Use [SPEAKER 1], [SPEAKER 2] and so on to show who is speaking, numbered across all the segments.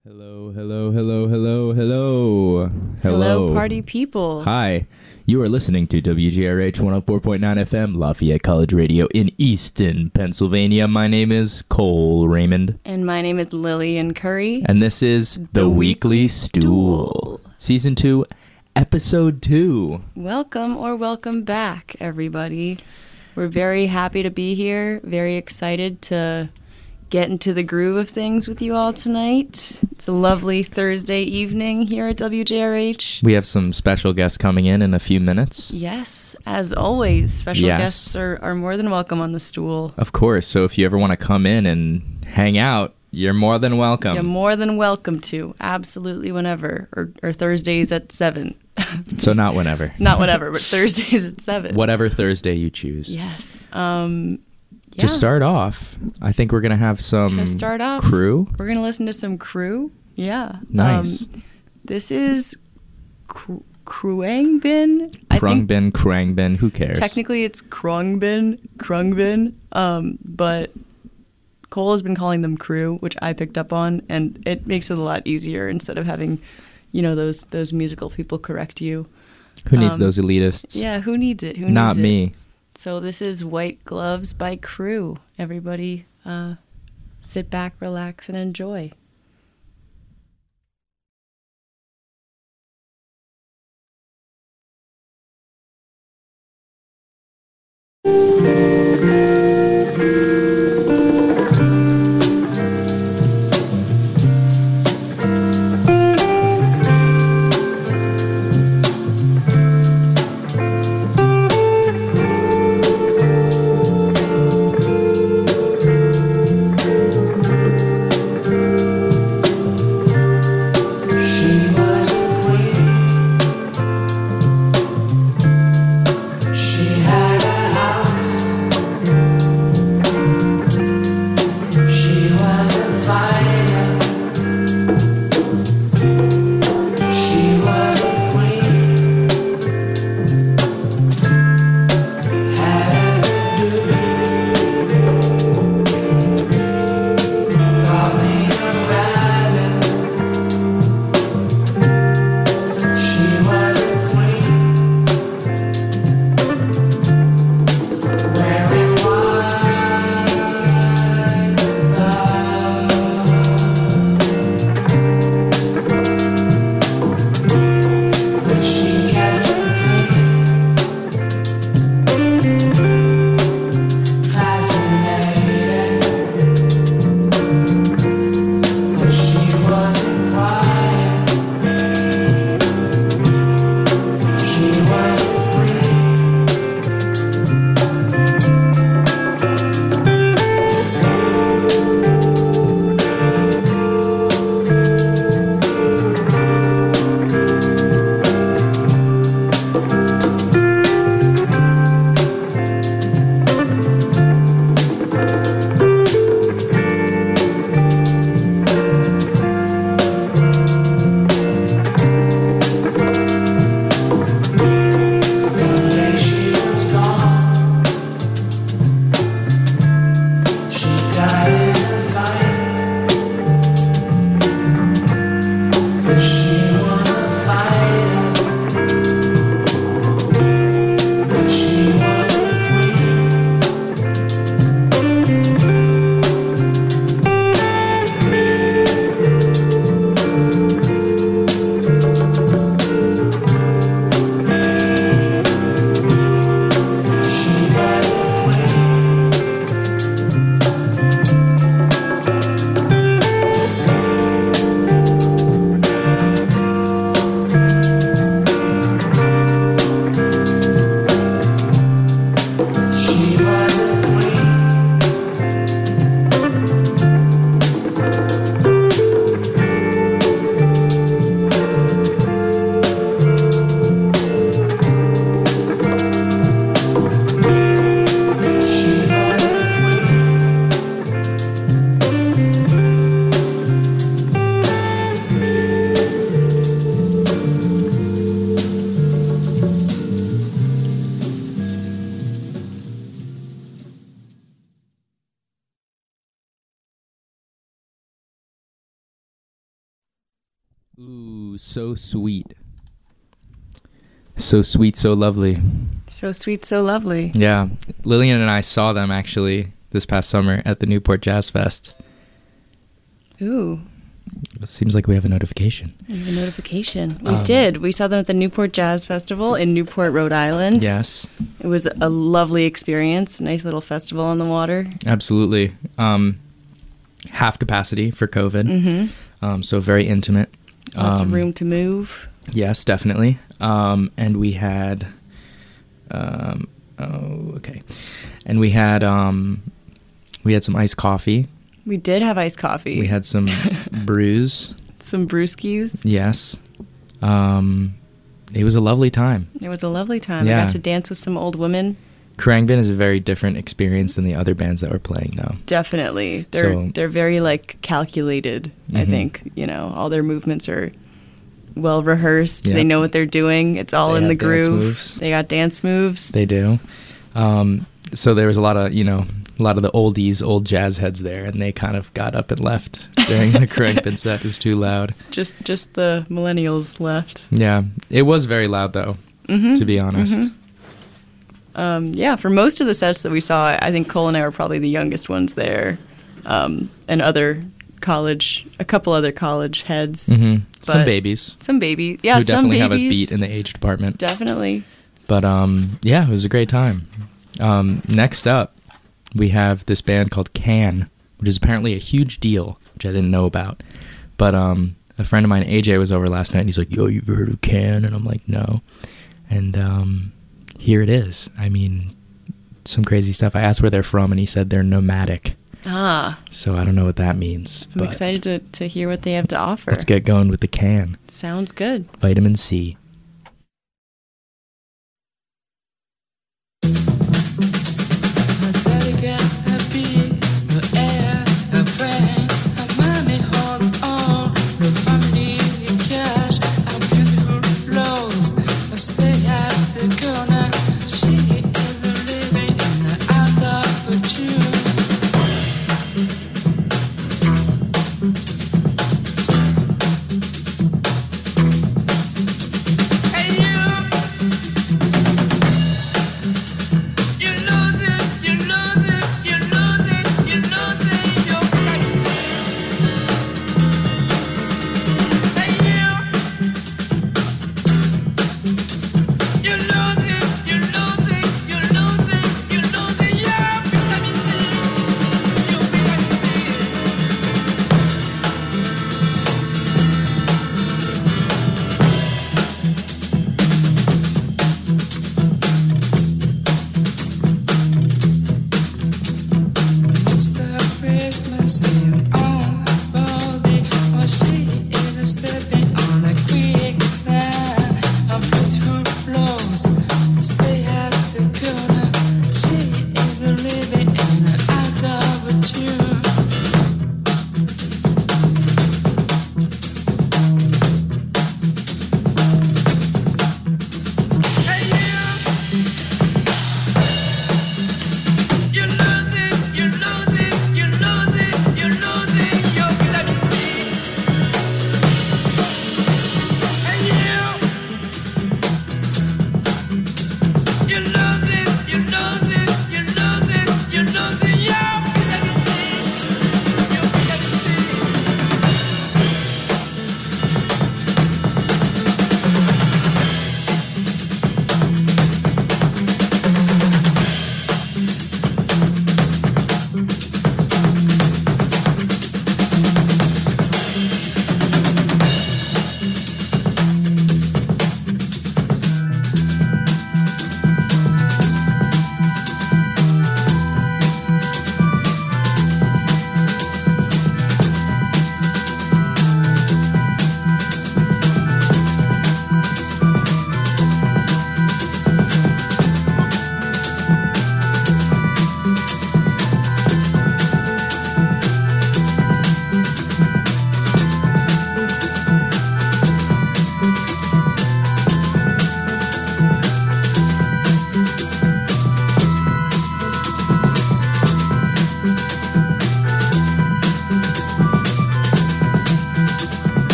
[SPEAKER 1] Hello, hello, hello, hello, hello.
[SPEAKER 2] Hello, party people.
[SPEAKER 1] Hi. You are listening to WGRH 104.9 FM, Lafayette College Radio in Easton, Pennsylvania. My name is Cole Raymond.
[SPEAKER 2] And my name is Lillian Curry.
[SPEAKER 1] And this is The Weekly Stool. Season 2, Episode 2.
[SPEAKER 2] Welcome back, everybody. We're very happy to be here. Very excited to get into the groove of things with you all tonight. It's a lovely Thursday evening here at WJRH.
[SPEAKER 1] We have some special guests coming in a few minutes.
[SPEAKER 2] Yes, as always, special guests are more than welcome on the stool.
[SPEAKER 1] Of course, so if you ever want to come in and hang out, you're more than welcome.
[SPEAKER 2] You're more than welcome to, absolutely whenever, or Thursdays at 7.
[SPEAKER 1] So not whenever.
[SPEAKER 2] Not whatever, but Thursdays at 7.
[SPEAKER 1] Whatever Thursday you choose.
[SPEAKER 2] Yes.
[SPEAKER 1] To start off, I think we're going to have some Crew.
[SPEAKER 2] We're going to listen to some Crew. Yeah.
[SPEAKER 1] Nice.
[SPEAKER 2] This is Khruangbin.
[SPEAKER 1] Khruangbin, who cares?
[SPEAKER 2] Technically, it's Khruangbin. But Cole has been calling them Crew, which I picked up on, and it makes it a lot easier instead of having, those musical people correct you.
[SPEAKER 1] Who needs those elitists?
[SPEAKER 2] Yeah, who needs it?
[SPEAKER 1] Not me.
[SPEAKER 2] So this is White Gloves by Crew. Everybody sit back, relax, and enjoy.
[SPEAKER 1] Ooh, so sweet. So sweet, so lovely.
[SPEAKER 2] So sweet, so lovely.
[SPEAKER 1] Yeah. Lillian and I saw them actually this past summer at the Newport Jazz Fest.
[SPEAKER 2] Ooh.
[SPEAKER 1] It seems like we have a notification.
[SPEAKER 2] We have a notification. We did. We saw them at the Newport Jazz Festival in Newport, Rhode Island.
[SPEAKER 1] Yes.
[SPEAKER 2] It was a lovely experience. Nice little festival on the water.
[SPEAKER 1] Absolutely. Half capacity for COVID.
[SPEAKER 2] Mm-hmm.
[SPEAKER 1] So very intimate.
[SPEAKER 2] Lots of room to move.
[SPEAKER 1] Yes, definitely. And we had... okay. And we had some iced coffee.
[SPEAKER 2] We did have iced coffee.
[SPEAKER 1] We had some brews.
[SPEAKER 2] Some brewskis.
[SPEAKER 1] Yes. It was a lovely time.
[SPEAKER 2] It was a lovely time.
[SPEAKER 1] Yeah.
[SPEAKER 2] I got to dance with some old women.
[SPEAKER 1] Khruangbin is a very different experience than the other bands that were playing, though.
[SPEAKER 2] Definitely. They're very, like, calculated, I think. You know, all their movements are well rehearsed.
[SPEAKER 1] Yep.
[SPEAKER 2] They know what they're doing. It's all in the groove.
[SPEAKER 1] Moves.
[SPEAKER 2] They got dance moves.
[SPEAKER 1] They do. So there was a lot of the oldies, old jazz heads there, and they kind of got up and left during the Khruangbin set. It was too loud.
[SPEAKER 2] Just the millennials left.
[SPEAKER 1] Yeah. It was very loud, though, to be honest.
[SPEAKER 2] Yeah, for most of the sets that we saw, I think Cole and I were probably the youngest ones there, and a couple other college heads.
[SPEAKER 1] Mm-hmm. Some babies.
[SPEAKER 2] Some baby. Yeah,
[SPEAKER 1] who
[SPEAKER 2] some
[SPEAKER 1] definitely
[SPEAKER 2] babies.
[SPEAKER 1] have us beat in the age department.
[SPEAKER 2] Definitely.
[SPEAKER 1] But, yeah, it was a great time. Next up, we have this band called Can, which is apparently a huge deal, which I didn't know about. But a friend of mine, AJ, was over last night, and he's like, yo, you've heard of Can? And I'm like, no. And here it is. I mean, some crazy stuff. I asked where they're from, and he said they're nomadic.
[SPEAKER 2] Ah.
[SPEAKER 1] So I don't know what that means.
[SPEAKER 2] I'm excited to hear what they have to offer.
[SPEAKER 1] Let's get going with the Can.
[SPEAKER 2] Sounds good.
[SPEAKER 1] Vitamin C.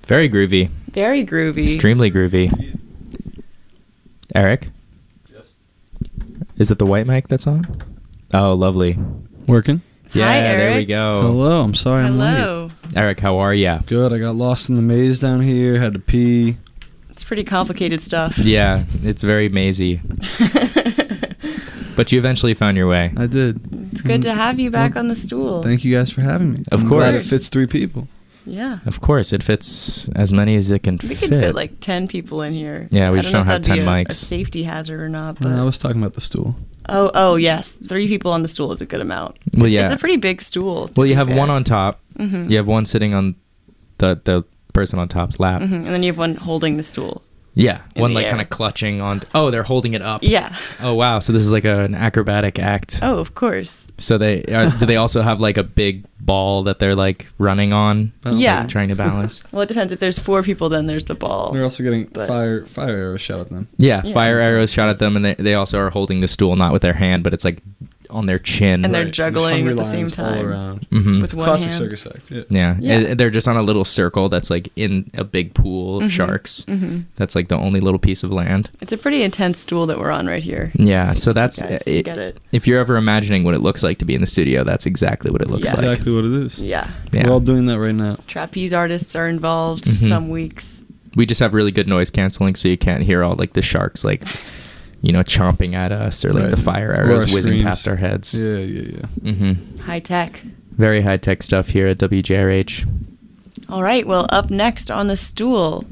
[SPEAKER 1] Very groovy.
[SPEAKER 2] Very groovy.
[SPEAKER 1] Extremely groovy. Eric?
[SPEAKER 3] Yes.
[SPEAKER 1] Is it the white mic that's on? Oh, lovely.
[SPEAKER 3] Working?
[SPEAKER 1] Yeah,
[SPEAKER 2] Hi,
[SPEAKER 1] there we
[SPEAKER 2] Eric.
[SPEAKER 1] go.
[SPEAKER 3] Hello, I'm sorry I'm late.
[SPEAKER 2] Hello.
[SPEAKER 1] Eric, how are ya?
[SPEAKER 3] Good, I got lost in the maze down here, had to pee.
[SPEAKER 2] It's pretty complicated stuff.
[SPEAKER 1] Yeah, it's very mazy. But you eventually found your way.
[SPEAKER 3] I did.
[SPEAKER 2] It's good to have you back on the stool.
[SPEAKER 3] Thank you guys for having me.
[SPEAKER 1] Of
[SPEAKER 3] I'm glad it
[SPEAKER 1] course.
[SPEAKER 3] fits 3 people.
[SPEAKER 2] Yeah.
[SPEAKER 1] Of course, it fits as many as it can
[SPEAKER 2] We
[SPEAKER 1] fit.
[SPEAKER 2] could fit like 10 people in here.
[SPEAKER 1] Yeah, we
[SPEAKER 2] I
[SPEAKER 1] just
[SPEAKER 2] know
[SPEAKER 1] don't
[SPEAKER 2] if
[SPEAKER 1] have
[SPEAKER 2] that'd
[SPEAKER 1] 10
[SPEAKER 2] be
[SPEAKER 1] mics.
[SPEAKER 2] a safety hazard or not. But
[SPEAKER 3] I was talking about the stool.
[SPEAKER 2] oh yes, 3 people on the stool is a good amount.
[SPEAKER 1] Well, yeah.
[SPEAKER 2] It's a pretty big stool.
[SPEAKER 1] Well, you have one on top.
[SPEAKER 2] Mm-hmm.
[SPEAKER 1] You have one sitting on the person on top's lap.
[SPEAKER 2] And then you have one holding the stool.
[SPEAKER 1] Yeah,
[SPEAKER 2] In
[SPEAKER 1] one
[SPEAKER 2] the
[SPEAKER 1] like
[SPEAKER 2] air.
[SPEAKER 1] kind of clutching on. Oh, they're holding it up.
[SPEAKER 2] Yeah.
[SPEAKER 1] Oh wow, so this is like an acrobatic act.
[SPEAKER 2] Oh, of course.
[SPEAKER 1] So do they also have like a big ball that they're like running on?
[SPEAKER 2] Yeah.
[SPEAKER 1] like, trying to balance.
[SPEAKER 2] Well, it depends. If there's 4 people, then there's the ball.
[SPEAKER 3] They're also getting
[SPEAKER 2] But-
[SPEAKER 3] fire arrows shot at them.
[SPEAKER 1] Yeah,
[SPEAKER 2] Yeah.
[SPEAKER 1] fire arrows shot at them, and they also are holding the stool not with their hand, but it's like on their chin.
[SPEAKER 2] And they're
[SPEAKER 3] Right.
[SPEAKER 2] juggling
[SPEAKER 3] There's
[SPEAKER 2] at the
[SPEAKER 3] hungry
[SPEAKER 2] same
[SPEAKER 3] lions all
[SPEAKER 2] time.
[SPEAKER 3] around.
[SPEAKER 1] Mhm.
[SPEAKER 2] With one
[SPEAKER 3] Classic
[SPEAKER 2] hand.
[SPEAKER 3] circus act. Yeah.
[SPEAKER 1] Yeah,
[SPEAKER 2] Yeah.
[SPEAKER 1] They're just on a little circle that's like in a big pool of sharks.
[SPEAKER 2] Mm-hmm.
[SPEAKER 1] That's like the only little piece of land.
[SPEAKER 2] It's a pretty intense stool that we're on right here.
[SPEAKER 1] Yeah, so that's
[SPEAKER 2] Guys, you get it.
[SPEAKER 1] if you're ever imagining what it looks like to be in the studio, that's exactly what it looks
[SPEAKER 2] Yes.
[SPEAKER 1] like.
[SPEAKER 3] Exactly what it is.
[SPEAKER 2] Yeah.
[SPEAKER 1] Yeah.
[SPEAKER 3] We're all doing that right now.
[SPEAKER 2] Trapeze artists are involved
[SPEAKER 1] Mhm.
[SPEAKER 2] some weeks.
[SPEAKER 1] We just have really good noise canceling, so you can't hear all like the sharks like chomping at us or like
[SPEAKER 3] Right.
[SPEAKER 1] the fire
[SPEAKER 3] Or
[SPEAKER 1] arrows
[SPEAKER 3] our
[SPEAKER 1] whizzing
[SPEAKER 3] screams.
[SPEAKER 1] past our heads.
[SPEAKER 3] Yeah.
[SPEAKER 1] hmm
[SPEAKER 2] High tech.
[SPEAKER 1] Very high tech stuff here at WJRH.
[SPEAKER 2] All right. Well, up next on the stool,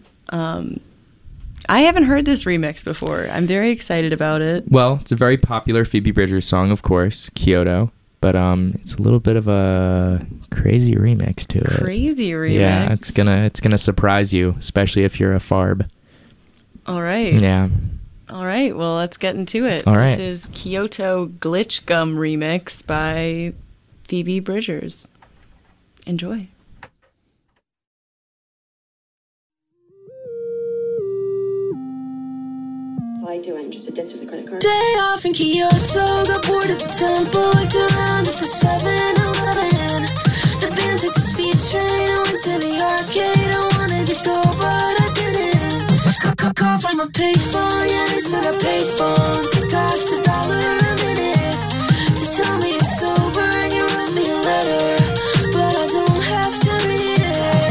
[SPEAKER 2] I haven't heard this remix before. I'm very excited about it.
[SPEAKER 1] Well, it's a very popular Phoebe Bridgers song, of course, Kyoto, but it's a little bit of a crazy remix to it.
[SPEAKER 2] Crazy remix.
[SPEAKER 1] Yeah, it's gonna surprise you, especially if you're a farb.
[SPEAKER 2] All right.
[SPEAKER 1] Yeah.
[SPEAKER 2] All right. Well, let's get into it.
[SPEAKER 1] All right.
[SPEAKER 2] This is Kyoto Glitch Gum remix by Phoebe Bridgers. Enjoy.
[SPEAKER 4] That's all I do. I'm just a ditz with a credit card.
[SPEAKER 5] Day off in Kyoto, got bored at the temple, looked around at the 7-Eleven. The band took the speed train, I went to the arcade. I wanted to go, but I didn't. Call from a payphone, yeah, they still got payphones. It cost $1 a minute to tell me you're sober and you wrote me a letter, but I don't have to read it.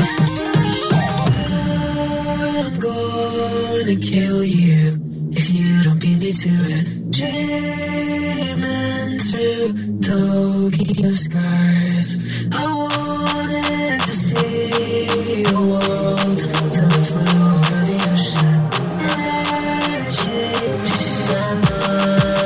[SPEAKER 5] I'm gonna kill you if you don't beat me to it. Dreaming through Tokyo skies, I wanted to see the world till I flew over the ocean, and it changed my mind.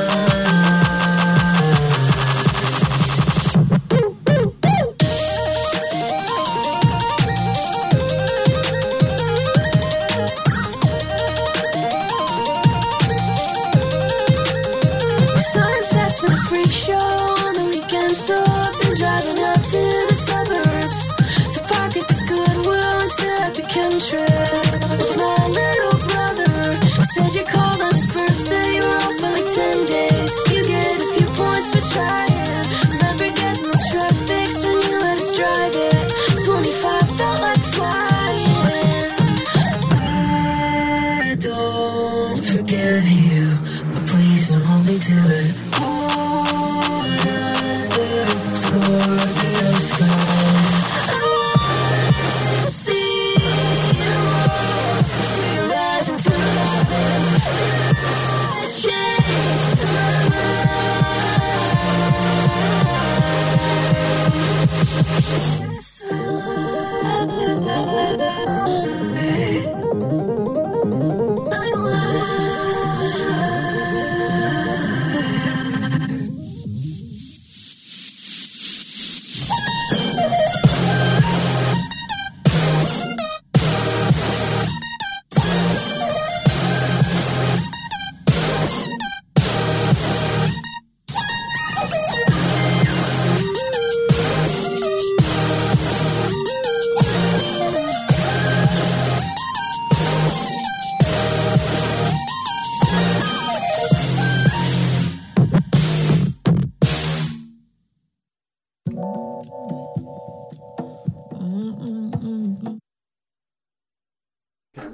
[SPEAKER 5] Sunset's been a freak show on the weekend, so I've been driving out to the suburbs to park at the Goodwill instead of the chemtrail. With my little brother, he said you called on his birthday, you were off for like 10 days. You get a few points for trying. Remember getting the truck fixed when you let us drive it. 25 felt like flying. I don't forgive you, but please don't hold me to it. Scorpio sky. I want to see the world rise into heaven. Change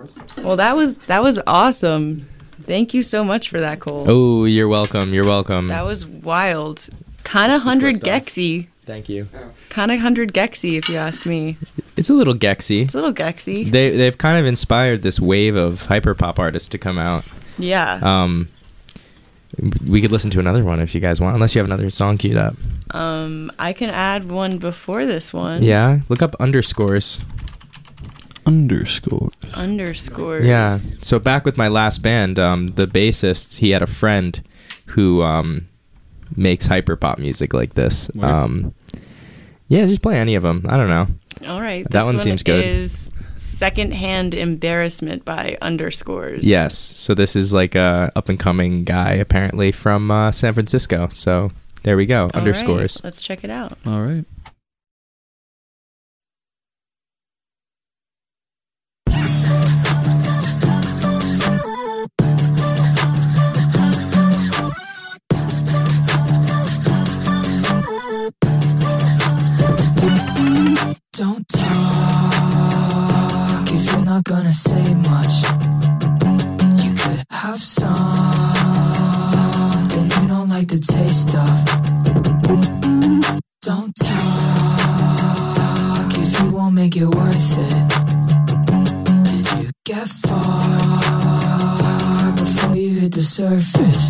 [SPEAKER 2] Well, that was awesome. Thank you so much for that, Cole.
[SPEAKER 1] Oh, you're welcome. You're welcome.
[SPEAKER 2] That was wild. Kind of 100 Gexy.
[SPEAKER 1] Thank you.
[SPEAKER 2] Kind of 100 Gexy, if you ask me.
[SPEAKER 1] It's a little Gexy.
[SPEAKER 2] It's a little Gexy.
[SPEAKER 1] They've kind of inspired this wave of hyperpop artists to come out.
[SPEAKER 2] Yeah.
[SPEAKER 1] We could listen to another one if you guys want, unless you have another song queued up.
[SPEAKER 2] I can add one before this one.
[SPEAKER 1] Yeah, look up underscores.
[SPEAKER 3] Underscores.
[SPEAKER 1] Yeah. So back with my last band, the bassist, he had a friend who makes hyperpop music like this. Yeah, just play any of them. I don't know.
[SPEAKER 2] All right.
[SPEAKER 1] That one seems good.
[SPEAKER 2] Is Secondhand Embarrassment by Underscores.
[SPEAKER 1] Yes. So this is like a up and coming guy apparently from San Francisco. So there we go.
[SPEAKER 2] All
[SPEAKER 1] Underscores.
[SPEAKER 2] right, let's check it out.
[SPEAKER 3] All right.
[SPEAKER 5] Don't talk if you're not gonna say much. You could have something you don't like the taste of. Don't talk if you won't make it worth it. Did you get far before you hit the surface?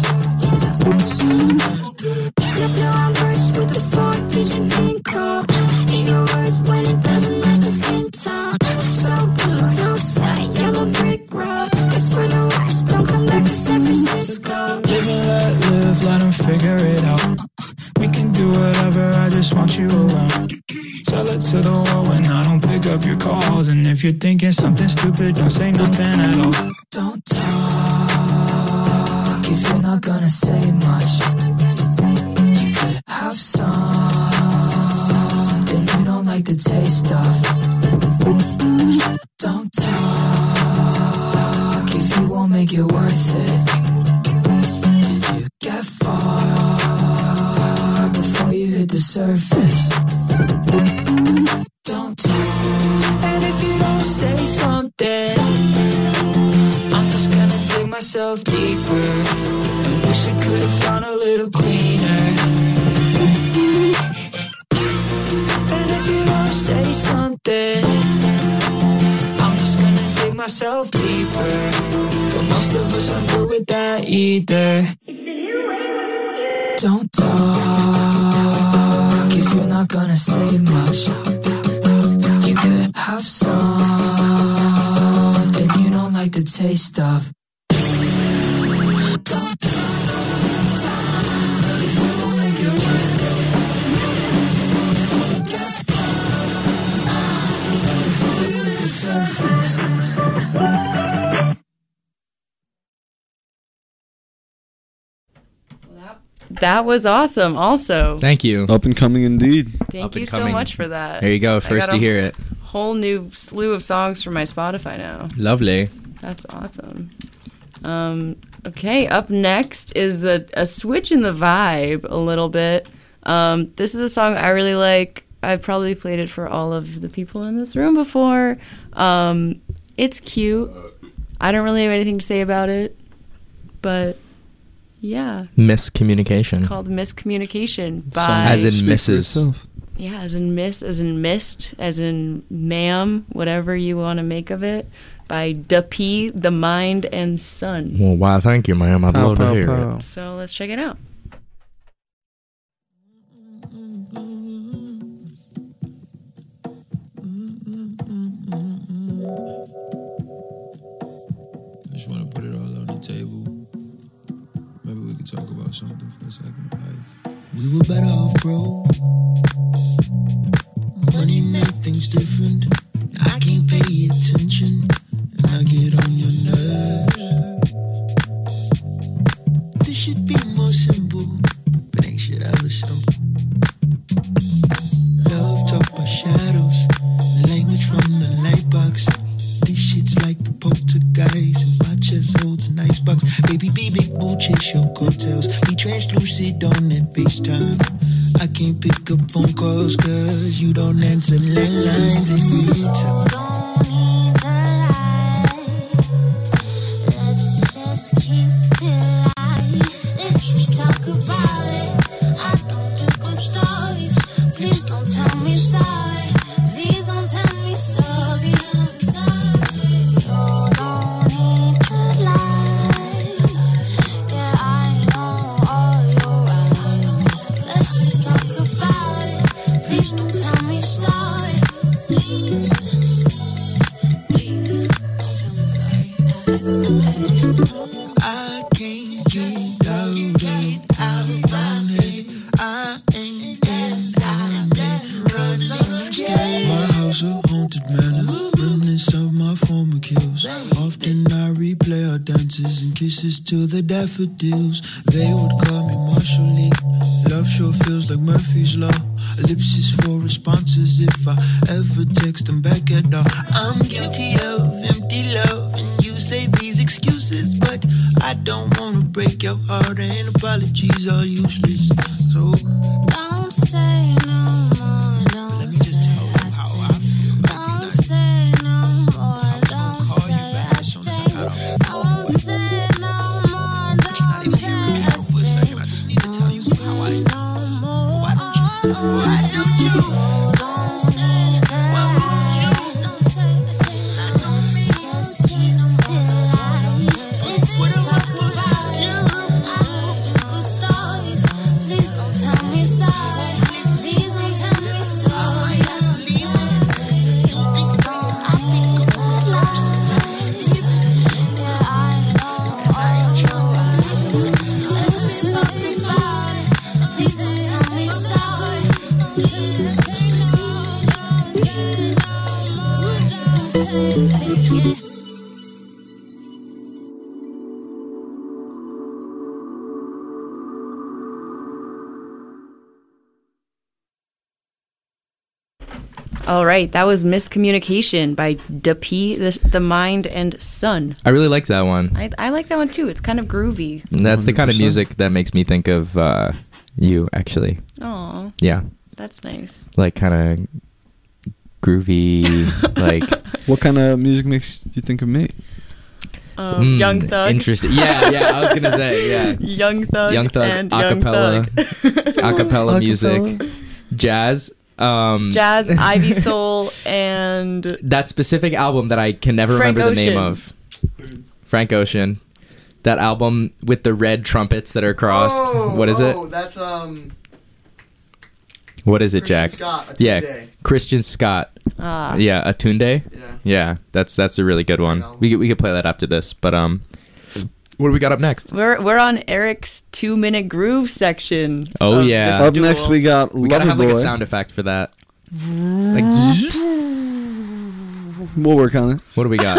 [SPEAKER 6] No, I'm versed with the 4-digit pin code. Ain't no words when it doesn't match the skin tone. So blue, no sight, yellow brick road. It's for the worst, don't come back to San Francisco.
[SPEAKER 5] Live and let live, let them figure it out. We can do whatever, I just want you around. Tell it to the world when I don't pick up your calls. And if you're thinking something stupid, don't say nothing at all. Don't talk if you're not gonna say much. You could have something you don't like the taste of. Don't talk if you won't make it worth it. Did you get far before you hit the surface? Don't talk. And if you don't say something, I'm just gonna dig myself deeper. I wish I could have gone a little cleaner. And if you don't say something, I'm just gonna dig myself deeper. But most of us aren't good with that either. Don't talk if you're not gonna say much. You could have something you don't like the taste of. Don't talk if you won't make it worth it. Get far before you hit the surface.
[SPEAKER 2] That was awesome. Also,
[SPEAKER 1] Thank you.
[SPEAKER 3] Up and coming indeed.
[SPEAKER 2] thank
[SPEAKER 1] Up
[SPEAKER 2] you
[SPEAKER 1] and
[SPEAKER 2] so
[SPEAKER 1] coming.
[SPEAKER 2] much for that.
[SPEAKER 1] There you go. First
[SPEAKER 2] got
[SPEAKER 1] to
[SPEAKER 2] a
[SPEAKER 1] hear it.
[SPEAKER 2] Whole new slew of songs for my Spotify now.
[SPEAKER 1] Lovely.
[SPEAKER 2] That's awesome. Okay, up next is a switch in the vibe a little bit. This is a song I really like. I've probably played it for all of the people in this room before. It's cute. I don't really have anything to say about it, but yeah.
[SPEAKER 1] Miscommunication.
[SPEAKER 2] It's called Miscommunication by...
[SPEAKER 1] As in
[SPEAKER 3] Speak for
[SPEAKER 1] Mrs.
[SPEAKER 3] yourself.
[SPEAKER 2] Yeah, as in miss, as in mist, as in ma'am, whatever you want to make of it, by Duppy, The Mind and Sun.
[SPEAKER 1] Well, wow, thank you, ma'am. I'd
[SPEAKER 3] Pow,
[SPEAKER 1] love to
[SPEAKER 3] pow,
[SPEAKER 1] hear
[SPEAKER 3] pow.
[SPEAKER 1] it.
[SPEAKER 2] So let's check it out.
[SPEAKER 7] I just want to put it all on the table. Maybe we could talk about something for a second. Like, we were better off broke. Money made things different. I can't pay attention, and I get on your nerves. This should be more simple, but ain't shit ever simple. Love talk by shadows, language from the light box. This shit's like the poltergeist, and my chest holds an icebox. Baby, be big bull, chase your coattails. Be translucid on that FaceTime. I can't pick up phone calls, cause you don't answer landlines every time.
[SPEAKER 6] Don't need to lie.
[SPEAKER 7] I can't get out on it. I ain't running. My house a haunted manor, remnants of my former kills. Often I replay our dances and kisses to the daffodils. They would call me Marshall Lee. Love sure feels like Murphy's Law. Ellipsis for responses if I ever text them back at all. I'm guilty of empty love, and you say these excuses, but I don't wanna break your heart, and apologies are useless. So
[SPEAKER 6] Don't say no more, don't
[SPEAKER 7] let me just tell you how I feel.
[SPEAKER 6] Don't say no more, don't
[SPEAKER 7] call you
[SPEAKER 6] say
[SPEAKER 7] back
[SPEAKER 6] a
[SPEAKER 7] as soon as I
[SPEAKER 6] thing.
[SPEAKER 7] got off the phone.
[SPEAKER 6] Don't say no more,
[SPEAKER 7] Not
[SPEAKER 6] don't
[SPEAKER 7] even
[SPEAKER 6] say
[SPEAKER 7] hear me
[SPEAKER 6] a
[SPEAKER 7] out for a second. I
[SPEAKER 6] thing.
[SPEAKER 7] just need to tell you how I.
[SPEAKER 6] No more.
[SPEAKER 7] Why don't you? Why don't you?
[SPEAKER 6] Don't say that. Don't say a thing. Don't just keep lying. Let's just talk about it. I have good stories. Please don't tell me sorry. Please don't tell me sorry. Please don't tell me sorry.
[SPEAKER 2] All right, that was Miscommunication by Dup, the Mind and Sun.
[SPEAKER 1] I really liked that one.
[SPEAKER 2] I like that one too. It's kind of groovy.
[SPEAKER 1] That's the kind of
[SPEAKER 3] 100%.
[SPEAKER 1] music that makes me think of you, actually.
[SPEAKER 2] Oh,
[SPEAKER 1] Yeah.
[SPEAKER 2] that's nice.
[SPEAKER 1] Like kind of groovy, like
[SPEAKER 3] What kind of music makes you think of me?
[SPEAKER 2] Young Thug.
[SPEAKER 1] Interesting. Yeah, I was gonna say, yeah.
[SPEAKER 2] Young Thug.
[SPEAKER 1] Young Thug,
[SPEAKER 2] and Young
[SPEAKER 1] acapella,
[SPEAKER 2] Thug.
[SPEAKER 1] acapella music, jazz.
[SPEAKER 2] Jazz, Ivy Soul, and
[SPEAKER 1] That specific album that I can never
[SPEAKER 2] Frank
[SPEAKER 1] remember the name
[SPEAKER 2] Ocean.
[SPEAKER 1] of. Frank Ocean. That album with the red trumpets that are crossed. What is it?
[SPEAKER 8] Oh, that's
[SPEAKER 1] What is it,
[SPEAKER 8] Christian
[SPEAKER 1] Jack?
[SPEAKER 8] Scott, Atunde.
[SPEAKER 1] Yeah, Christian Scott. Yeah, Atunde.
[SPEAKER 8] Yeah.
[SPEAKER 1] Yeah, that's a really good one.
[SPEAKER 8] album.
[SPEAKER 1] We could play that after this. But what do we got up next?
[SPEAKER 2] we're on Eric's 2-minute groove section.
[SPEAKER 1] Oh,
[SPEAKER 2] of
[SPEAKER 1] yeah.
[SPEAKER 2] the
[SPEAKER 3] Up next,
[SPEAKER 2] stool.
[SPEAKER 3] we got
[SPEAKER 1] We gotta have like a
[SPEAKER 3] Loverboy.
[SPEAKER 1] sound effect for that. Like,
[SPEAKER 3] We'll work on it.
[SPEAKER 1] what do we got?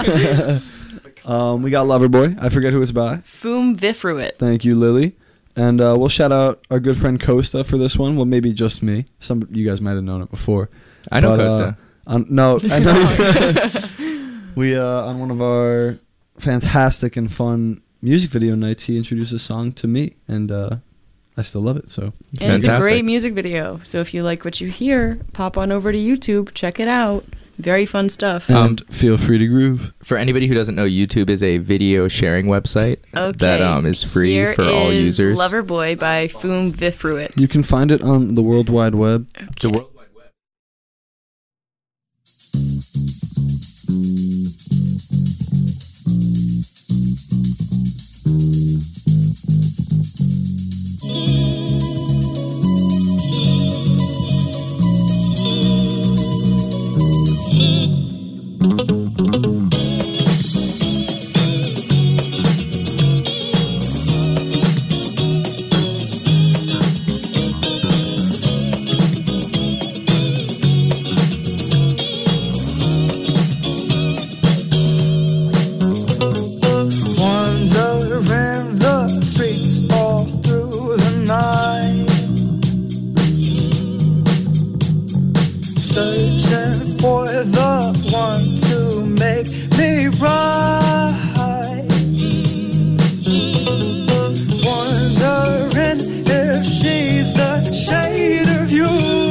[SPEAKER 3] We got Loverboy. I forget who it's by.
[SPEAKER 2] Foom Vifruit.
[SPEAKER 3] Thank you, Lily. And we'll shout out our good friend Costa for this one. Well, maybe just me. Some of you guys might have known it before.
[SPEAKER 1] I know
[SPEAKER 3] But,
[SPEAKER 1] Costa.
[SPEAKER 3] No, I know. We on one of our fantastic and fun music video nights, he introduced a song to me, and I still love it. So
[SPEAKER 2] And it's a
[SPEAKER 1] Fantastic.
[SPEAKER 2] great music video. So if you like what you hear, pop on over to YouTube, check it out. Very fun stuff.
[SPEAKER 3] and feel free to groove.
[SPEAKER 1] For anybody who doesn't know, YouTube is a video sharing website
[SPEAKER 2] Okay.
[SPEAKER 1] that is free
[SPEAKER 2] Here
[SPEAKER 1] for all
[SPEAKER 2] is
[SPEAKER 1] users.
[SPEAKER 2] Loverboy by Foom Vifruit.
[SPEAKER 3] You can find it on the World Wide Web.
[SPEAKER 1] The World Wide Web.
[SPEAKER 9] Wandering the streets all through the night, searching for the one to make me right, wondering if she's the shade of you,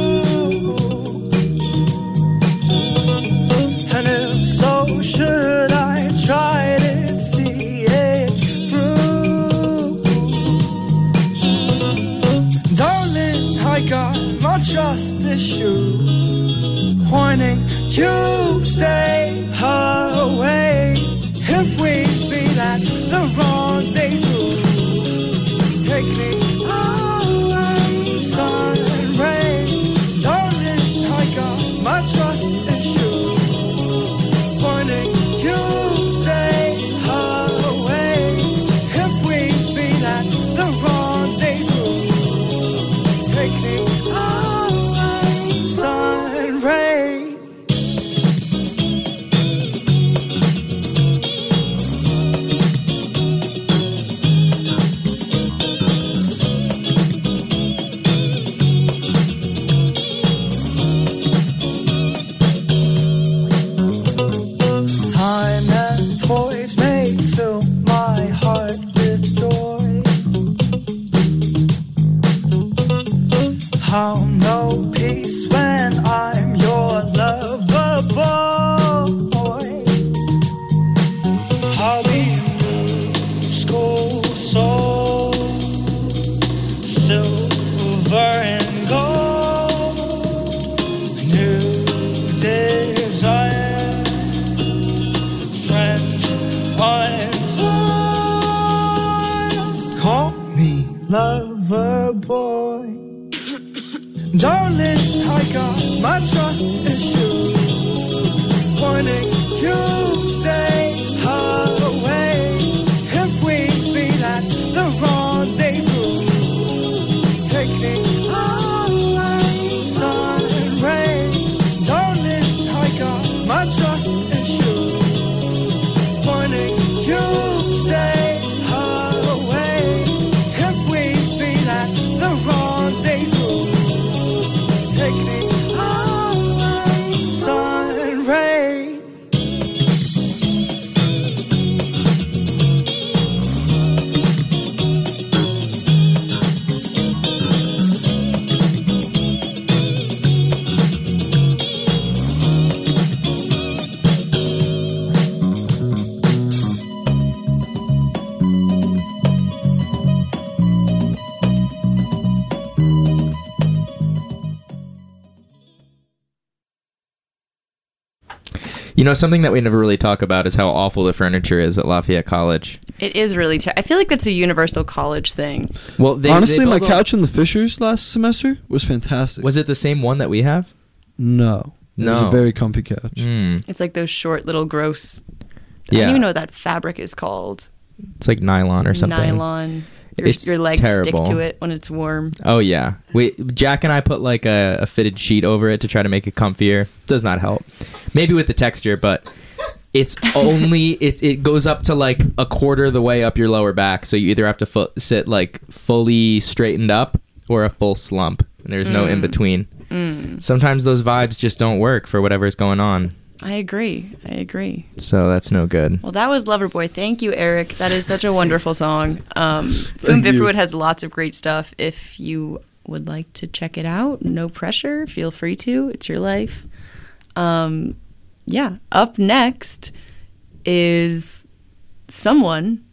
[SPEAKER 9] and if so, should I try to see it through? Darling, I got my trust issues, warning you stay away. If we meet at the rendezvous, take me away, sun and rain. Darling, I got my trust issues, warning you stay away. Darling, I got my trust issues. Warning, you stay away. If we meet at the rendezvous, take me away, sun and rain. Darling, I got my trust issues. Warning, you stay away. If we meet at the rendezvous, take me away, sun and rain.
[SPEAKER 1] You know, something that we never really talk about is how awful the furniture is at Lafayette College.
[SPEAKER 2] It is really I feel like that's a universal college thing.
[SPEAKER 1] Well,
[SPEAKER 3] Honestly,
[SPEAKER 1] they
[SPEAKER 3] my
[SPEAKER 1] both-
[SPEAKER 3] couch in the Fishers last semester was fantastic.
[SPEAKER 1] Was it the same one that we have?
[SPEAKER 3] No. It was
[SPEAKER 1] No.
[SPEAKER 3] a very comfy couch.
[SPEAKER 1] Mm.
[SPEAKER 2] It's like those short little gross. I
[SPEAKER 1] Yeah.
[SPEAKER 2] don't even know what that fabric is called.
[SPEAKER 1] It's like nylon or something.
[SPEAKER 2] Nylon.
[SPEAKER 1] It's
[SPEAKER 2] your legs
[SPEAKER 1] terrible.
[SPEAKER 2] stick to it when it's warm.
[SPEAKER 1] Oh yeah, Jack and I put like a fitted sheet over it to try to make it comfier. Does not help. Maybe with the texture, but it's only it goes up to like a quarter of the way up your lower back. So you either have to sit like fully straightened up or a full slump, and there's no in between. Sometimes those vibes just don't work for whatever's going on.
[SPEAKER 2] I agree.
[SPEAKER 1] So that's no good.
[SPEAKER 2] Well, that was Loverboy. Thank you, Eric. That is such a wonderful song. Boom
[SPEAKER 3] Thank you.
[SPEAKER 2] Bifferwood has lots of great stuff. If you would like to check it out, no pressure. Feel free to. It's your life. Yeah. Up next is someone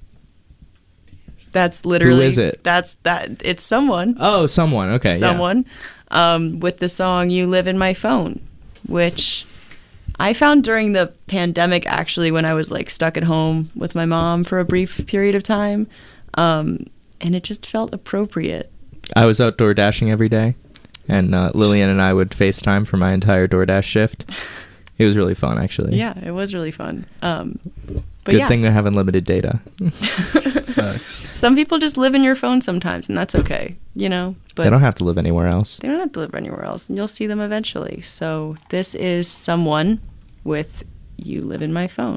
[SPEAKER 2] that's literally...
[SPEAKER 1] Who is it?
[SPEAKER 2] It's someone.
[SPEAKER 1] Oh, someone. Okay. Yeah.
[SPEAKER 2] Someone. With the song You Live in My Phone, which... I found during the pandemic, actually, when I was like stuck at home with my mom for a brief period of time, and it just felt appropriate.
[SPEAKER 1] I was outdoor dashing every day, and Lillian and I would FaceTime for my entire DoorDash shift. It was really fun, actually.
[SPEAKER 2] Yeah, it was really fun. But
[SPEAKER 1] Good
[SPEAKER 2] yeah,
[SPEAKER 1] thing to have unlimited data.
[SPEAKER 3] Facts.
[SPEAKER 2] some people just live in your phone sometimes, and that's okay, you know. But
[SPEAKER 1] They don't have to live anywhere else.
[SPEAKER 2] they don't have to live anywhere else, and you'll see them eventually. So this is someone with You Live in My Phone.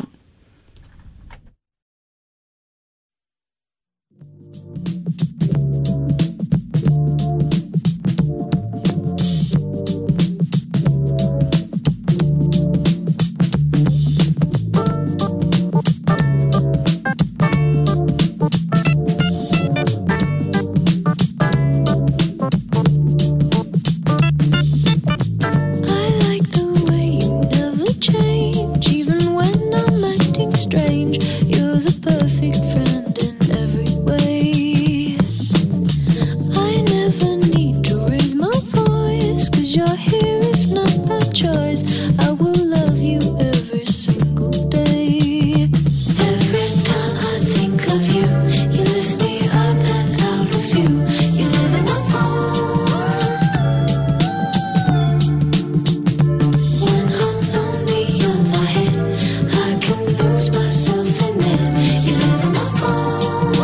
[SPEAKER 5] I like the way you never change, even when I'm acting strange. You're the perfect friend in every way. I never need to raise my voice, 'cause you're here if not by choice. I will love you every single day. Every time I think of you, you lift me up and out of view. You live in my phone. When I'm lonely, you're my head. I can lose myself in it. You live in my phone.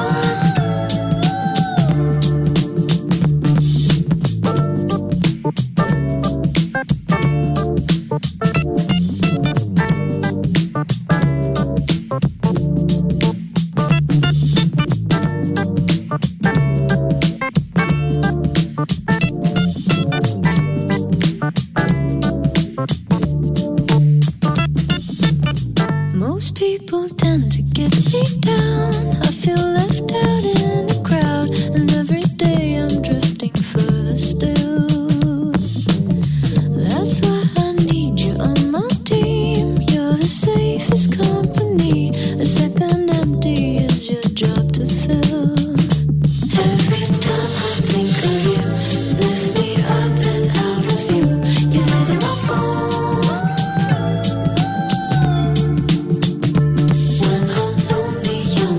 [SPEAKER 5] Most people tend to get me down. I feel left out in a crowd, and every day I'm drifting further still. That's why I need you on my team. You're the safest company. A second empty is your job to fill. Every time I think of you, lift me up and out of view. You live in my phone. When I'm lonely, you're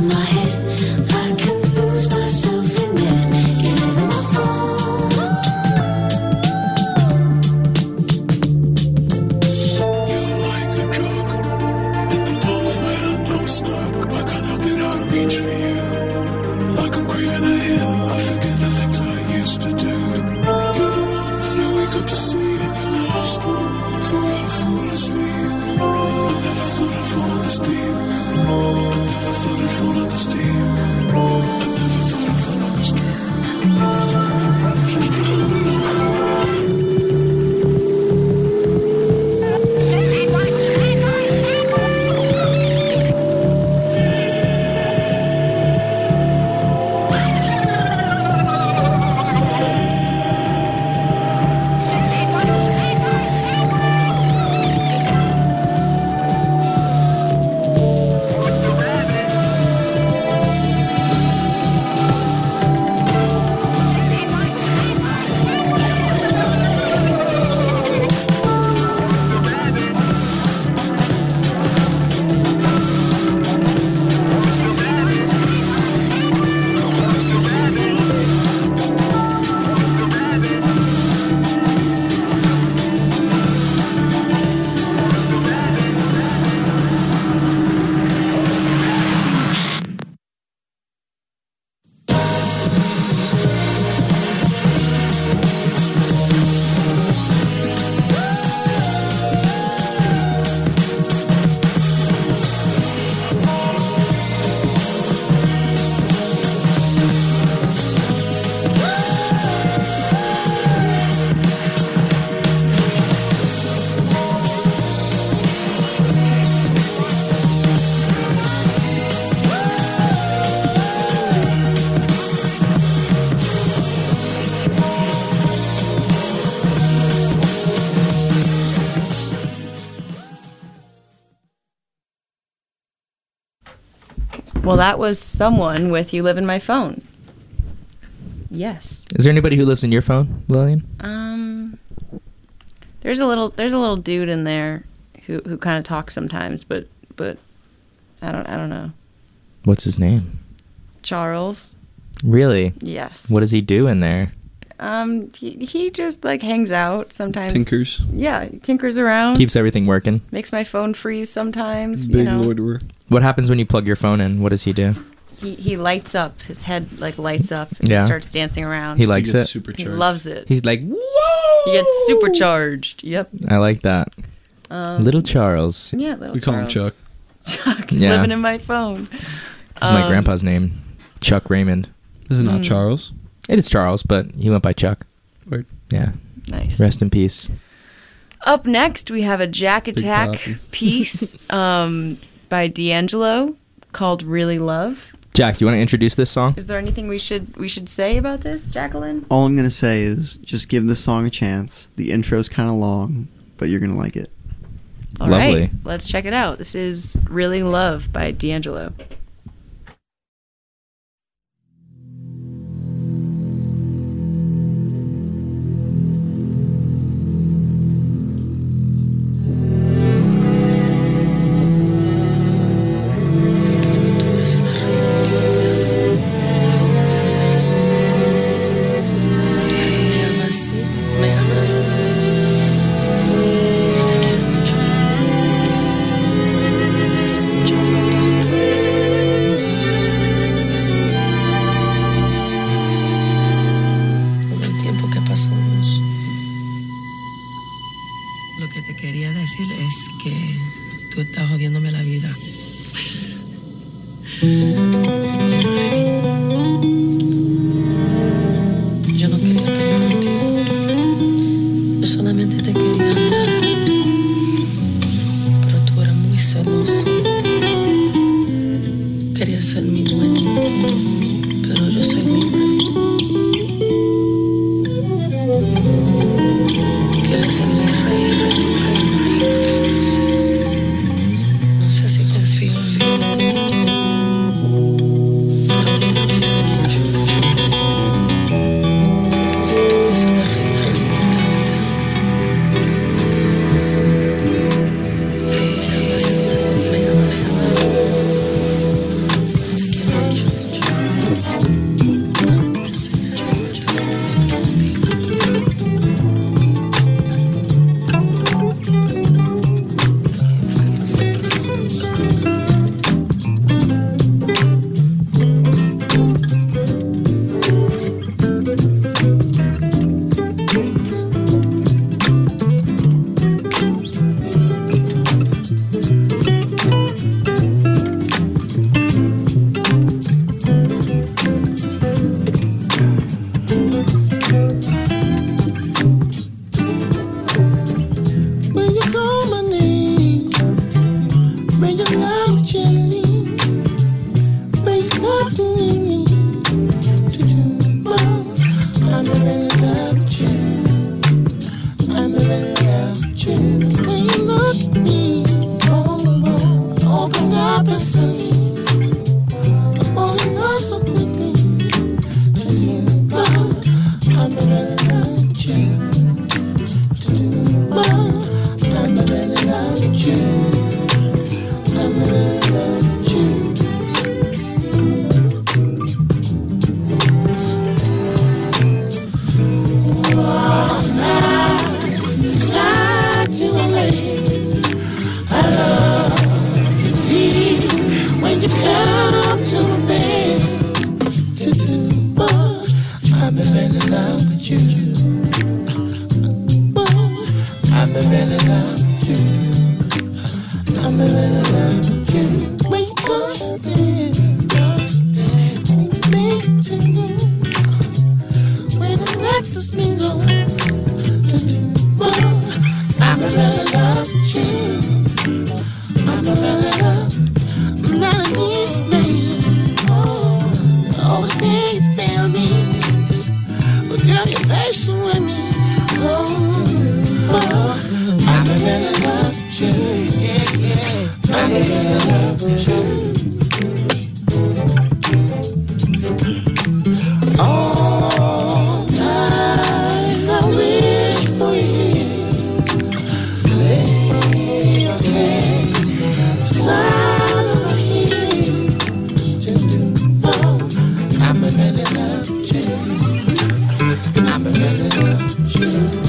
[SPEAKER 2] Well, that was someone with You Live in My Phone. Yes.
[SPEAKER 1] Is there anybody who lives in your phone, Lillian?
[SPEAKER 2] There's a little dude in there who kind of talks sometimes, but I don't know.
[SPEAKER 1] What's his name?
[SPEAKER 2] Charles.
[SPEAKER 1] Really?
[SPEAKER 2] Yes.
[SPEAKER 1] What does he do in there?
[SPEAKER 2] He just like hangs out sometimes.
[SPEAKER 3] Tinkers.
[SPEAKER 2] Yeah, he tinkers around.
[SPEAKER 1] Keeps everything working.
[SPEAKER 2] Makes my phone freeze sometimes.
[SPEAKER 3] Big
[SPEAKER 2] you know.
[SPEAKER 3] loiterer.
[SPEAKER 1] What happens when you plug your phone in? What does he do?
[SPEAKER 2] He lights up. His head like lights up. And
[SPEAKER 1] Yeah.
[SPEAKER 2] He starts dancing around.
[SPEAKER 1] He likes
[SPEAKER 3] He gets
[SPEAKER 1] it.
[SPEAKER 3] supercharged.
[SPEAKER 2] He loves it.
[SPEAKER 1] He's like, whoa!
[SPEAKER 2] He gets supercharged. Yep.
[SPEAKER 1] I like that. Little Charles.
[SPEAKER 2] Yeah, little
[SPEAKER 3] We call him
[SPEAKER 2] Charles.
[SPEAKER 3] Chuck.
[SPEAKER 2] Chuck.
[SPEAKER 1] Yeah.
[SPEAKER 2] Living in my phone.
[SPEAKER 1] It's my grandpa's name, Chuck Raymond.
[SPEAKER 3] Is it not Charles?
[SPEAKER 1] It is Charles, but he went by Chuck.
[SPEAKER 3] Word.
[SPEAKER 1] Yeah.
[SPEAKER 2] Nice.
[SPEAKER 1] Rest in peace.
[SPEAKER 2] Up next, we have a Jack Attack
[SPEAKER 3] Papi.
[SPEAKER 2] piece by D'Angelo called "Really Love."
[SPEAKER 1] Jack, do you want to introduce this song?
[SPEAKER 2] Is there anything we should say about this, Jacqueline?
[SPEAKER 8] All I'm going to say is just give this song a chance. The intro's kind of long, but you're going to like it.
[SPEAKER 2] All right,
[SPEAKER 1] Lovely.
[SPEAKER 2] let's check it out. This is "Really Love" by D'Angelo.
[SPEAKER 10] Lo que te quería decir es que tú estás jodiéndome la vida. Yo no quería pelear contigo. Yo solamente te quería amar. Pero tú eras muy celoso. Querías ser mi dueño. Pero yo soy libre. Quieres ser mi rey, no sé si confío en ti. Pero no quiero mucho. Si puedo, tú me sacarás de la vida.
[SPEAKER 7] I'm in love with you. We got it. To you. When the reckless me go to do more. I'm in love with you. I'm in love. I'm not an easy man. Oh, I always say you feel me. But girl, you're patient with me. Oh, I'm in love with you. Yeah, yeah. I'm in love with you. All night I wish for you. Play your game, sign of my hand to do more. I'm really love you. I'm really love you.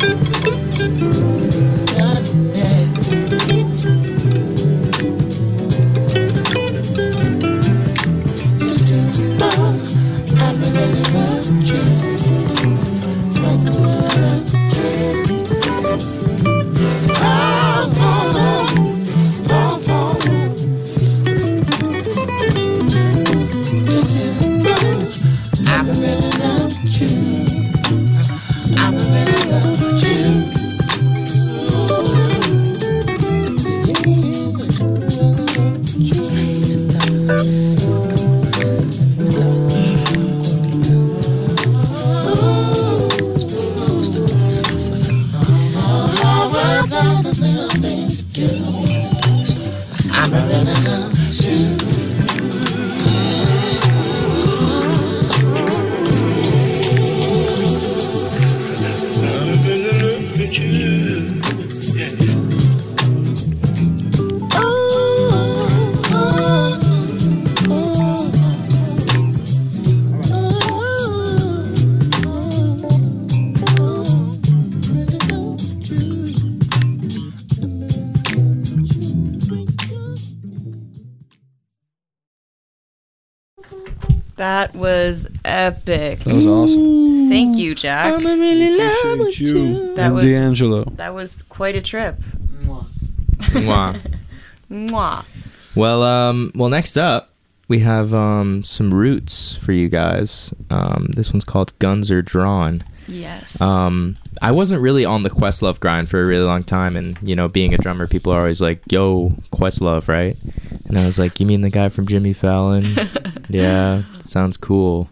[SPEAKER 2] That was epic.
[SPEAKER 3] That was awesome.
[SPEAKER 2] Thank you, Jack.
[SPEAKER 3] I'm really in love with you.
[SPEAKER 2] That
[SPEAKER 3] And
[SPEAKER 2] was
[SPEAKER 3] D'Angelo.
[SPEAKER 2] That was quite a trip.
[SPEAKER 1] Mwah.
[SPEAKER 2] Mwah.
[SPEAKER 1] Well, next up we have some roots for you guys. This one's called Guns Are Drawn.
[SPEAKER 2] Yes.
[SPEAKER 1] I wasn't really on the Questlove grind for a really long time, and you know, being a drummer, people are always like, "Yo, Questlove, right?" And I was like, "You mean the guy from Jimmy Fallon?" Yeah, sounds cool.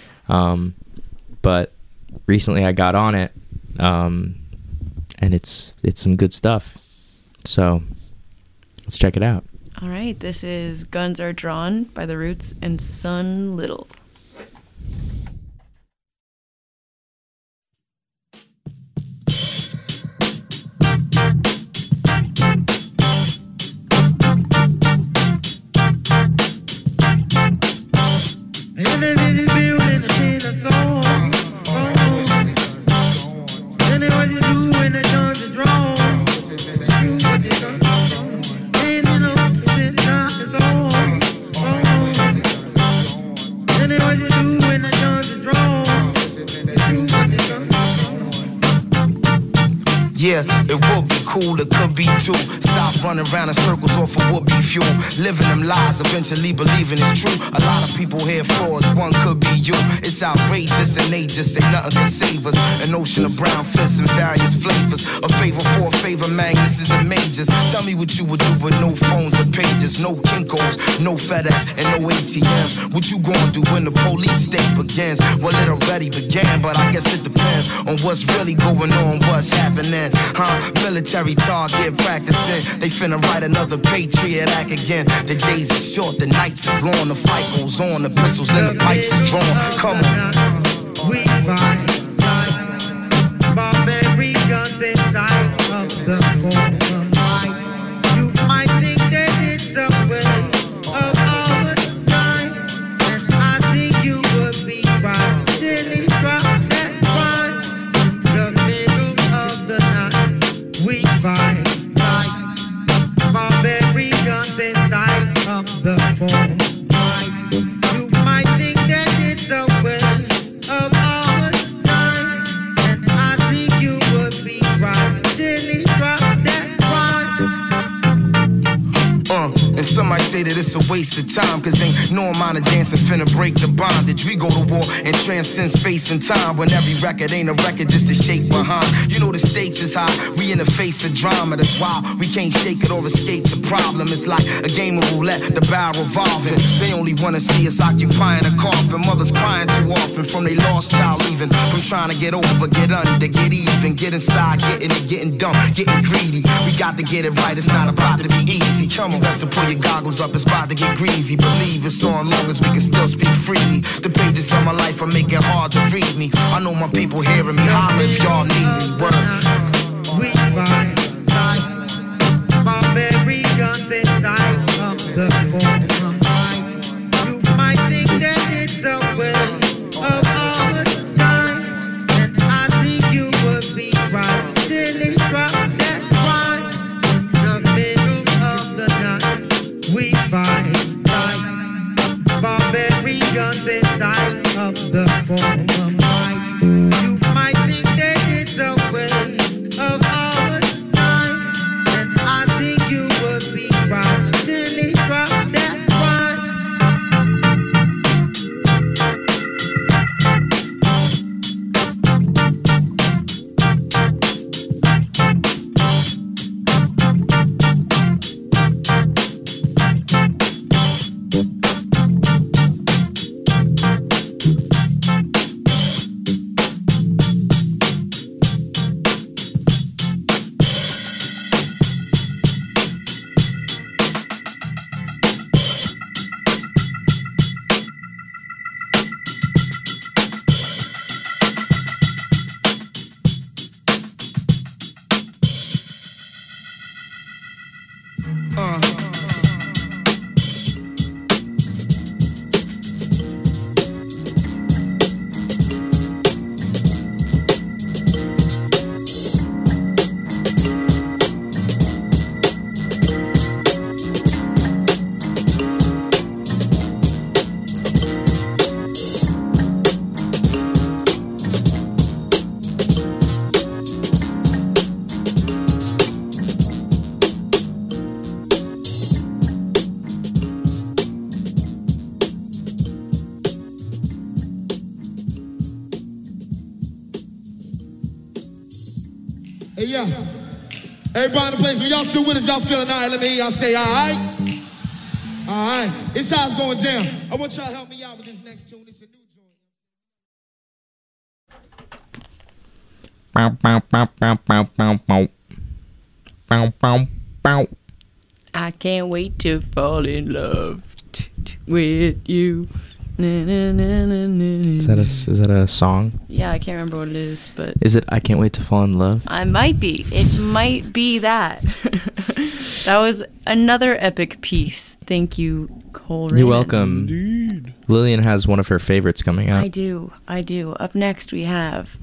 [SPEAKER 1] But recently I got on it, and it's some good stuff. So let's check it out.
[SPEAKER 2] All right, this is Guns Are Drawn by The Roots and Sun Little.
[SPEAKER 11] Yeah, it would be cool, it could be too. Stop running around in circles off of would be fuel. Living them lies, eventually believing it's true. A lot of people here frauds, one could be you. It's outrageous and ageist, ain't nothing can save us. An ocean of brown fists in various flavors. A favor for a favor, Magnuses and majors. Tell me what you would do with no phones or pages, no Kinkos, no FedEx, and no ATMs. What you gonna do when the police state begins? Well, it already began, but I guess it depends on what's really going on, what's happening. Huh? Military target practicing. They finna write another Patriot Act again. The days are short, the nights is long. The fight goes on, the pistols and the pipes is drawn. Come on.
[SPEAKER 12] We fight barbarians inside of the forum. You might think that it's a waste of our time, and I think you would be right till he dropped that crime. The middle of the night, we fight barbarians inside of the forum. You might think that it's a waste of our time.
[SPEAKER 11] And some might say that it's a waste of time, cause ain't no amount of dancing finna break the bondage. We go to war and transcend space and time, when every record ain't a record just to shake behind. You know the stakes is high, we in the face of drama. That's why we can't shake it or escape the problem. It's like a game of roulette, the barrel revolving. They only wanna see us occupying a coffin. Mothers crying too often from they lost child leaving. From trying to get over, get under, get even, get inside, getting it, getting dumb, getting greedy. We got to get it right, it's not about to be easy. Come on, best to pull your goggles up, it's about to get greasy. Believe it's on long as we can still speak freely. The pages of my life are making hard to read me. I know my people hearing me, holler if y'all need me. Word.
[SPEAKER 12] We fight barbarians inside of the forum. You might think that it's a waste of our time, and I think you would be right till it dropped that crime in the middle of the night. We fight barbarians inside of the forum. You might think that it's a waste of our time, and I think you would be right till it dropped that crime.
[SPEAKER 13] Hey, yo. Everybody in the place, when y'all still with us, y'all feeling all right? Let me hear y'all say, all right? All right. This how it's going down. I want y'all to help me out with this next tune. It's a new
[SPEAKER 1] joint.
[SPEAKER 2] I can't wait to fall in love with you.
[SPEAKER 1] Is that a song?
[SPEAKER 2] Yeah, I can't remember what it is, but
[SPEAKER 1] is it I Can't Wait to Fall in Love?
[SPEAKER 2] I might be. It might be that. That was another epic piece. Thank you, Cole Raymond.
[SPEAKER 1] You're welcome. Indeed. Lillian has one of her favorites coming up.
[SPEAKER 2] I do. Up next we have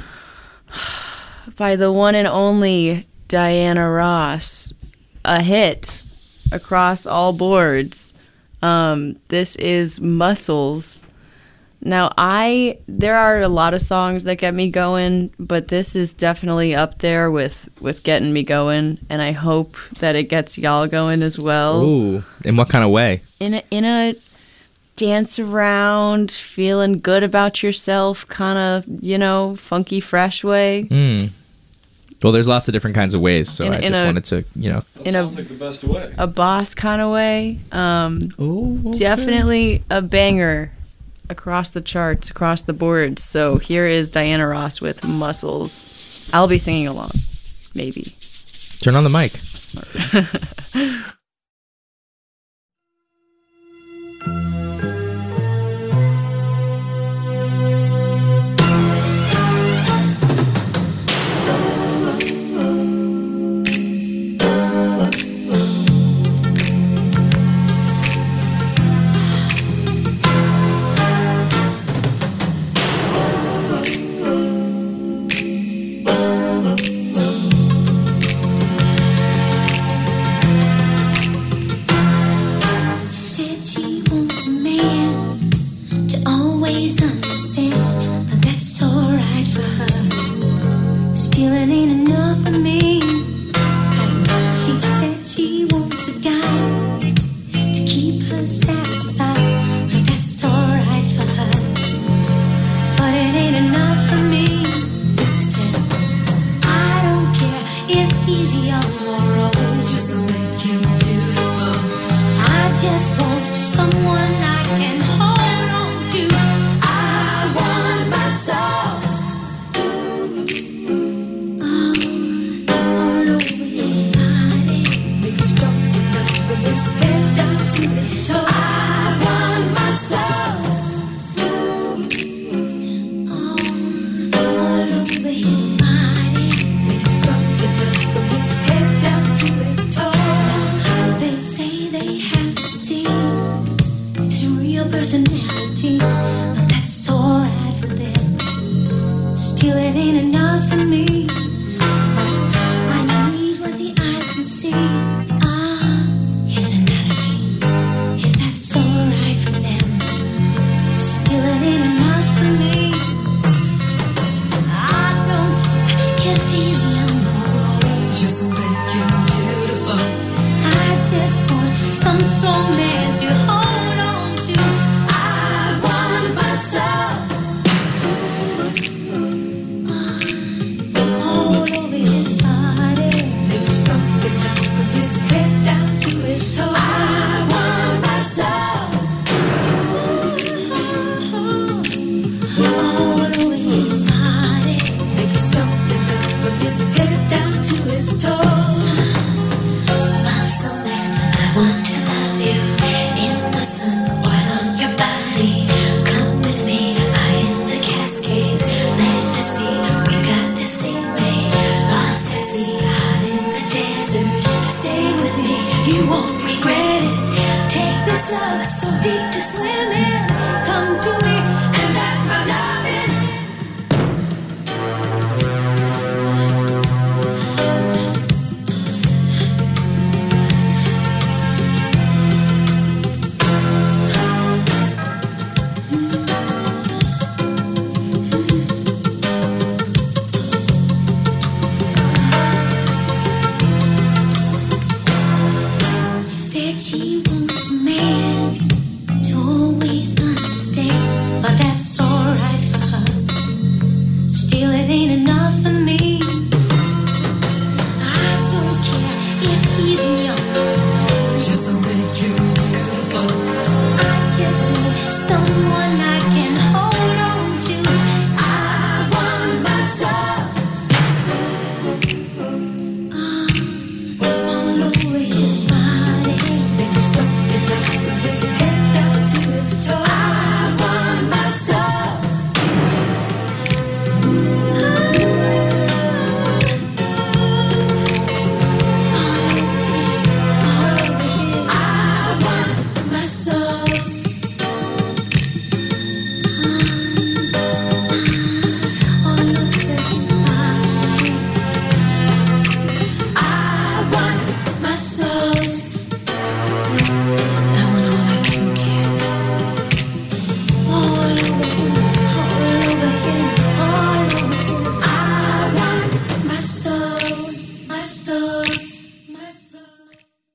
[SPEAKER 2] by the one and only Diana Ross, a hit across all boards. This is Muscles. Now, there are a lot of songs that get me going, but this is definitely up there with getting me going, and I hope that it gets y'all going as well.
[SPEAKER 1] Ooh, in what kind of way?
[SPEAKER 2] In a dance around, feeling good about yourself, kind of, funky, fresh way.
[SPEAKER 1] Well, there's lots of different kinds of ways, so I just wanted to,
[SPEAKER 3] That sounds like the best way.
[SPEAKER 2] A boss kind of way.
[SPEAKER 3] Okay.
[SPEAKER 2] Definitely a banger across the charts, across the boards. So here is Diana Ross with Muscles. I'll be singing along, maybe.
[SPEAKER 1] Turn on the mic.
[SPEAKER 5] You won't regret it. Take this love so deep to swim in. Come to me and let my love in. She said she wants a man to always understand, but that's alright for her. Still, it ain't enough for me. I don't care if he's young.
[SPEAKER 9] Just to make you beautiful.
[SPEAKER 5] I just want someone I can hold on to. I want myself all over his body.
[SPEAKER 9] Make it stop and not from his head down to his toe.
[SPEAKER 5] I want myself. I want myself. All over his body. I want myself. I want all I can get. All over him, all over him. I want myself, myself, myself.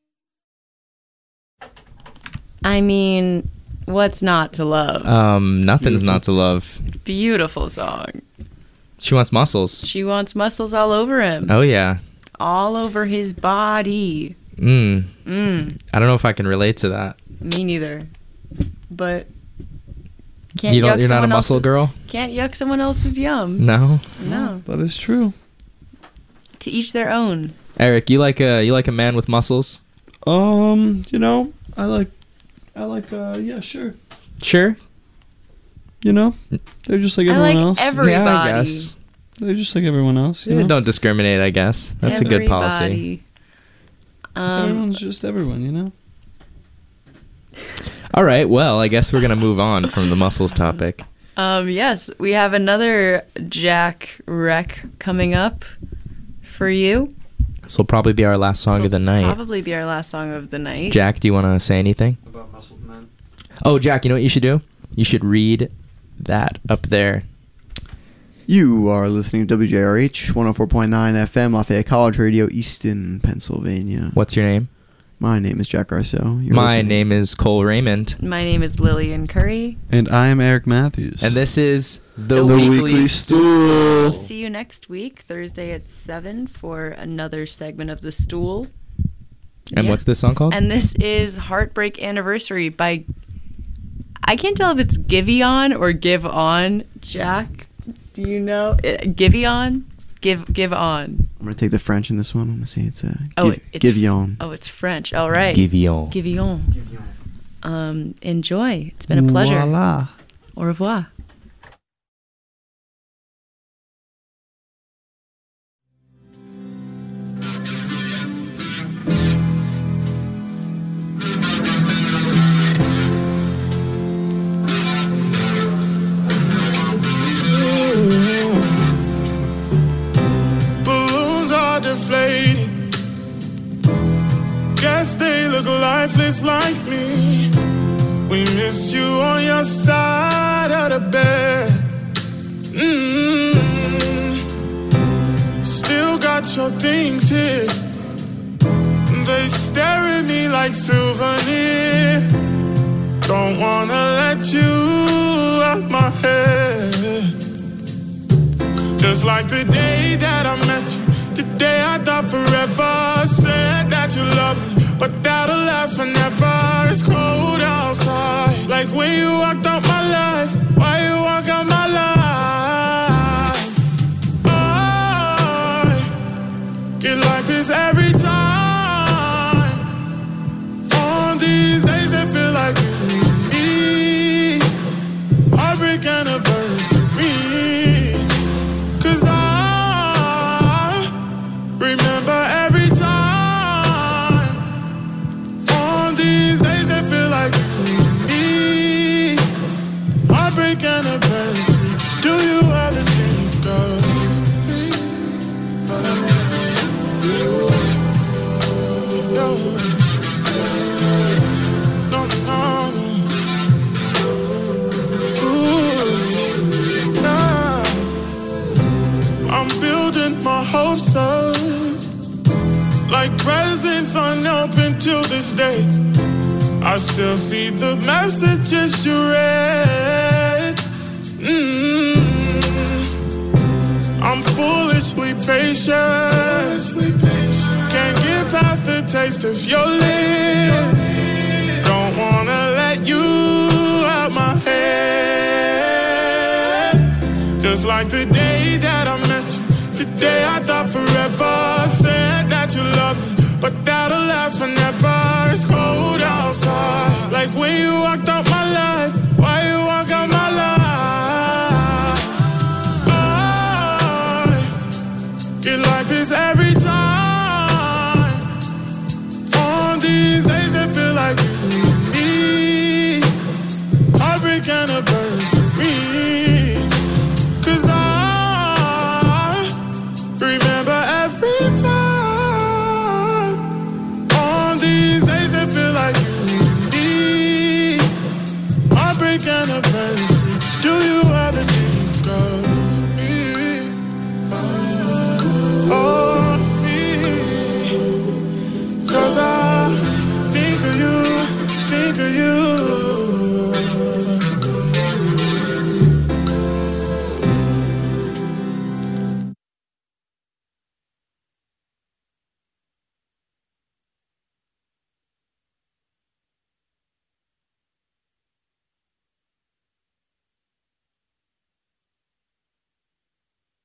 [SPEAKER 2] I mean, what's not to love?
[SPEAKER 1] Nothing's not to love.
[SPEAKER 2] Beautiful song.
[SPEAKER 1] She wants muscles.
[SPEAKER 2] She wants muscles all over him.
[SPEAKER 1] Oh yeah.
[SPEAKER 2] All over his body.
[SPEAKER 1] I don't know if I can relate to that.
[SPEAKER 2] Me neither. But can't
[SPEAKER 1] You're
[SPEAKER 2] yuck
[SPEAKER 1] not a
[SPEAKER 2] someone
[SPEAKER 1] muscle
[SPEAKER 2] else's-
[SPEAKER 1] girl?
[SPEAKER 2] Can't yuck someone else's yum.
[SPEAKER 1] No.
[SPEAKER 2] No.
[SPEAKER 3] That is true.
[SPEAKER 2] To each their own.
[SPEAKER 1] Eric, you like a man with muscles?
[SPEAKER 3] You know, I like, yeah, sure.
[SPEAKER 1] Sure.
[SPEAKER 3] You know, they're just like
[SPEAKER 2] I
[SPEAKER 3] everyone
[SPEAKER 2] like
[SPEAKER 3] else.
[SPEAKER 2] everybody.
[SPEAKER 1] Yeah, I guess.
[SPEAKER 3] They're just like everyone else. You
[SPEAKER 1] Yeah,
[SPEAKER 3] know?
[SPEAKER 1] don't discriminate, I guess. That's a good policy.
[SPEAKER 2] Everybody.
[SPEAKER 3] Everyone's just everyone, you know?
[SPEAKER 1] All right, well, I guess we're going to move on from the muscles topic.
[SPEAKER 2] Yes, we have another Jack rec coming up for you.
[SPEAKER 1] This will probably be our last song of the night.
[SPEAKER 2] Probably be our last song of the night.
[SPEAKER 1] Jack, do you want to say anything?
[SPEAKER 3] About muscle men.
[SPEAKER 1] Oh, Jack, you know what you should do? You should read that up there.
[SPEAKER 8] You are listening to WJRH 104.9 FM, Lafayette College Radio, Easton, Pennsylvania.
[SPEAKER 1] What's your name?
[SPEAKER 8] My name is Jack Garceau. You're
[SPEAKER 1] My
[SPEAKER 8] listening-
[SPEAKER 1] name is Cole Raymond.
[SPEAKER 2] My name is Lillian Curry.
[SPEAKER 3] And I am Eric Matthews.
[SPEAKER 1] And this is The
[SPEAKER 3] Weekly
[SPEAKER 1] Weekly
[SPEAKER 3] Stool.
[SPEAKER 2] We'll see you next week, Thursday at 7, for another segment of The Stool.
[SPEAKER 1] And what's this song called?
[SPEAKER 2] And this is Heartbreak Anniversary by... I can't tell if it's Giveon or Give On. Jack, do you know? Giveon? Give On.
[SPEAKER 8] I'm going to take the French in this one. I'm going to say it's
[SPEAKER 2] it's
[SPEAKER 8] Giveon.
[SPEAKER 2] Oh, it's French. All right.
[SPEAKER 1] Giveon.
[SPEAKER 2] Giveon. Enjoy. It's been a pleasure.
[SPEAKER 3] Voila.
[SPEAKER 2] Au revoir.
[SPEAKER 9] Balloons are deflating. Guess they look lifeless like me. We miss you on your side of the bed. Still got your things here. They stare at me like souvenir. Don't wanna let you out my head. Just like the day that I met you, the day I thought forever. Said that you love me, but that'll last forever. It's cold outside, like when you walked out my life. Why you walk out my life? I get like this every time. On these days that feel like you need me. Heartbreak anniversary. 'Cause I remember every time silence unopened till this day. I still see the messages you read. I'm foolishly patient. Can't get past the taste of your lips. Don't wanna let you out my head. Just like the day that I met you, the day I thought forever. Said that you love me, but that'll last forever. It's cold outside, like when you walked out my life. Why you walk out my life? Get like this every time. On these days that feel like you and me. Heartbreak anniversary. 'Cause I remember every time. On these days that feel like you and me. Heartbreak anniversary.